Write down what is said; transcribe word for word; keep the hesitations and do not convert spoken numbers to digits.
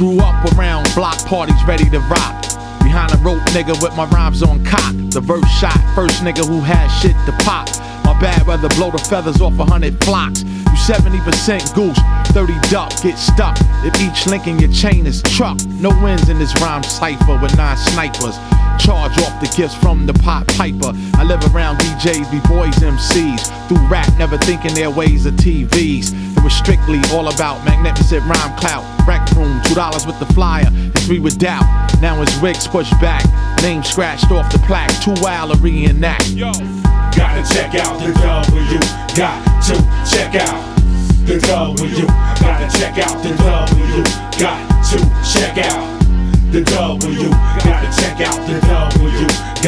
Grew up around block parties ready to rock. Behind a rope nigga with my rhymes on cock. The verse shot, first nigga who had shit to pop. My bad weather blow the feathers off a hundred flocks. You seventy percent goose, thirty duck, get stuck. If each link in your chain is truck. No wins in this rhyme cipher with nine snipers. Charge off the gifts from the pot piper. I live around D Js, B-boys, M Cs. Through rap, never thinking their ways of T Vs. It was strictly all about magnificent rhyme clout. Rec room, two dollars with the flyer, and three with doubt. Now his wigs pushed back, name scratched off the plaque. Too wild to reenact. Yo, gotta check out the W. Got to check out the W. Gotta check out the W. Got to check out the W. Gotta check out the W.